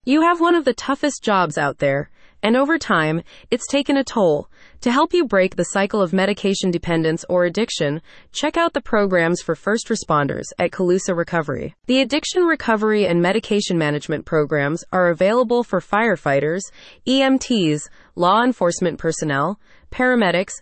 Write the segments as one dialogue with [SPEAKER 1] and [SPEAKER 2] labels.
[SPEAKER 1] You have one of the toughest jobs out there, and over time, it's taken a toll. To help you break the cycle of medication dependence or addiction, check out the programs for first responders at Calusa Recovery. The Addiction Recovery and Medication Management programs are available for firefighters, EMTs, law enforcement personnel, paramedics,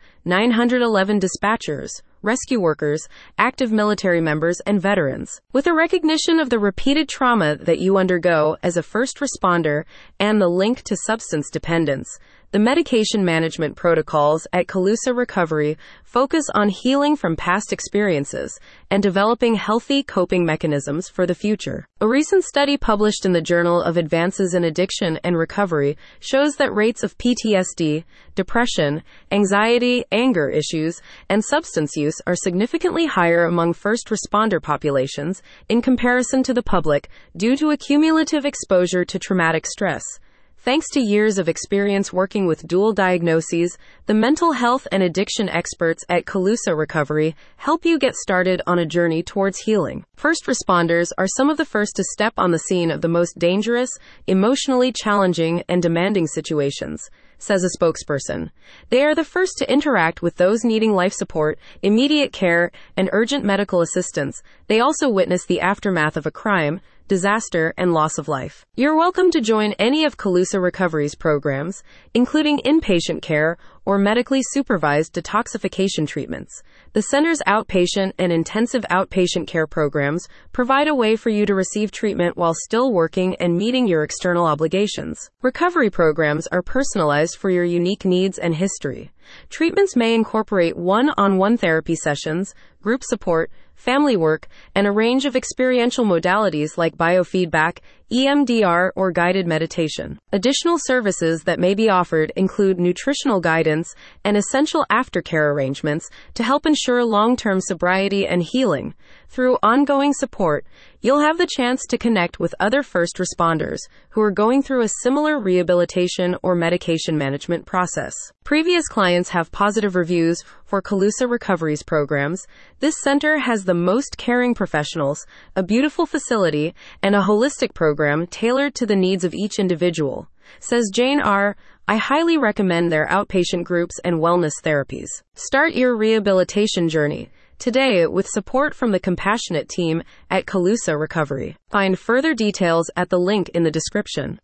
[SPEAKER 1] 911 dispatchers, rescue workers, active military members, and veterans. With a recognition of the repeated trauma that you undergo as a first responder and the link to substance dependence, the medication management protocols at Calusa Recovery focus on healing from past experiences and developing healthy coping mechanisms for the future. A recent study published in the Journal of Advances in Addiction and Recovery shows that rates of PTSD, depression, anxiety, anger issues, and substance use are significantly higher among first responder populations in comparison to the public due to a cumulative exposure to traumatic stress. Thanks to years of experience working with dual diagnoses, the mental health and addiction experts at Calusa Recovery help you get started on a journey towards healing. First responders are some of the first to step on the scene of the most dangerous, emotionally challenging, and demanding situations, says a spokesperson. They are the first to interact with those needing life support, immediate care, and urgent medical assistance. They also witness the aftermath of a crime, disaster, and loss of life. You're welcome to join any of Calusa Recovery's programs, including inpatient care or medically supervised detoxification treatments. The center's outpatient and intensive outpatient care programs provide a way for you to receive treatment while still working and meeting your external obligations. Recovery programs are personalized for your unique needs and history. Treatments may incorporate one-on-one therapy sessions, group support, family work, and a range of experiential modalities like biofeedback, EMDR, or guided meditation. Additional services that may be offered include nutritional guidance and essential aftercare arrangements to help ensure long-term sobriety and healing. Through ongoing support, you'll have the chance to connect with other first responders who are going through a similar rehabilitation or medication management process. Previous clients have positive reviews for Calusa Recovery's programs. This center has the most caring professionals, a beautiful facility, and a holistic program tailored to the needs of each individual, says Jane R. I highly recommend their outpatient groups and wellness therapies. Start your rehabilitation journey today with support from the compassionate team at Calusa Recovery. Find further details at the link in the description.